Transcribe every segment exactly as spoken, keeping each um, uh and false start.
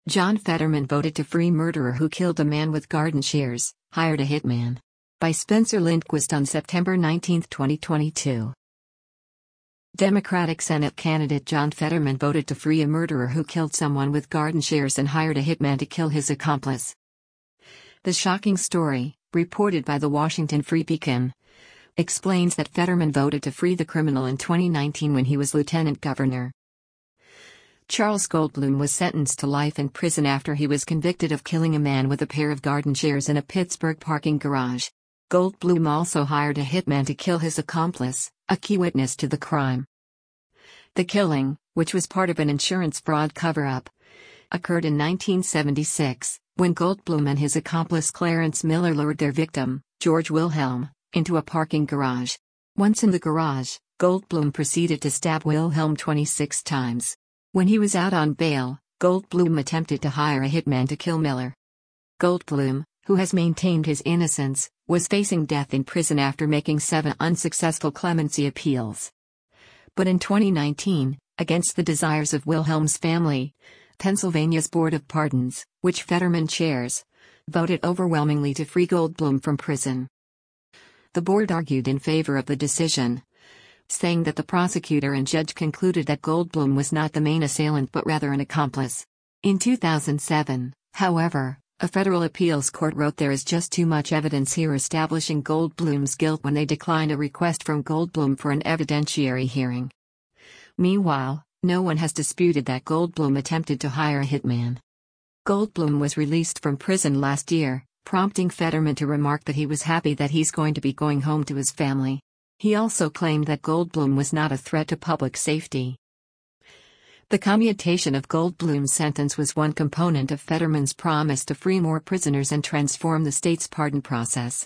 John Fetterman voted to free murderer who killed a man with garden shears, hired a hitman. By Spencer Lindquist on September nineteenth, twenty twenty-two. Democratic Senate candidate John Fetterman voted to free a murderer who killed someone with garden shears and hired a hitman to kill his accomplice. The shocking story, reported by the Washington Free Beacon, explains that Fetterman voted to free the criminal in twenty nineteen when he was lieutenant governor. Charles Goldblum was sentenced to life in prison after he was convicted of killing a man with a pair of garden shears in a Pittsburgh parking garage. Goldblum also hired a hitman to kill his accomplice, a key witness to the crime. The killing, which was part of an insurance fraud cover-up, occurred in nineteen seventy-six, when Goldblum and his accomplice Clarence Miller lured their victim, George Wilhelm, into a parking garage. Once in the garage, Goldblum proceeded to stab Wilhelm twenty-six times. When he was out on bail, Goldblum attempted to hire a hitman to kill Miller. Goldblum, who has maintained his innocence, was facing death in prison after making seven unsuccessful clemency appeals. But in twenty nineteen, against the desires of Wilhelm's family, Pennsylvania's Board of Pardons, which Fetterman chairs, voted overwhelmingly to free Goldblum from prison. The board argued in favor of the decision, saying that the prosecutor and judge concluded that Goldblum was not the main assailant but rather an accomplice. In two thousand seven, however, a federal appeals court wrote there is just too much evidence here establishing Goldblum's guilt when they declined a request from Goldblum for an evidentiary hearing. Meanwhile, no one has disputed that Goldblum attempted to hire a hitman. Goldblum was released from prison last year, prompting Fetterman to remark that he was happy that he's going to be going home to his family. He also claimed that Goldblum was not a threat to public safety. The commutation of Goldblum's sentence was one component of Fetterman's promise to free more prisoners and transform the state's pardon process.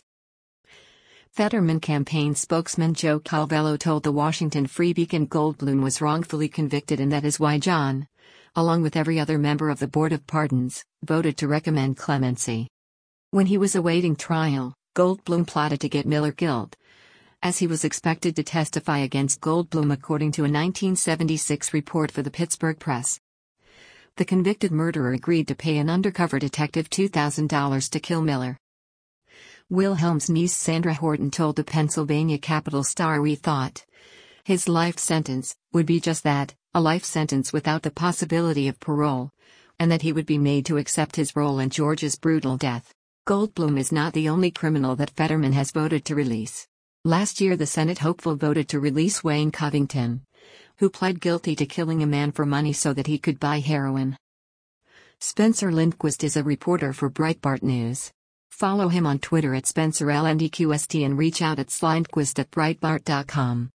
Fetterman campaign spokesman Joe Calvello told the Washington Free Beacon Goldblum was wrongfully convicted, and that is why John, along with every other member of the Board of Pardons, voted to recommend clemency. When he was awaiting trial, Goldblum plotted to get Miller killed, as he was expected to testify against Goldblum according to a nineteen seventy-six report for the Pittsburgh Press. The convicted murderer agreed to pay an undercover detective two thousand dollars to kill Miller. Wilhelm's niece Sandra Horton told the Pennsylvania Capital Star we thought his life sentence would be just that, a life sentence without the possibility of parole, and that he would be made to accept his role in George's brutal death. Goldblum is not the only criminal that Fetterman has voted to release. Last year the Senate hopeful voted to release Wayne Covington, who pled guilty to killing a man for money so that he could buy heroin. Spencer Lindquist is a reporter for Breitbart News. Follow him on Twitter at Spencer L N D Q S T and reach out at slindquist at breitbart dot com.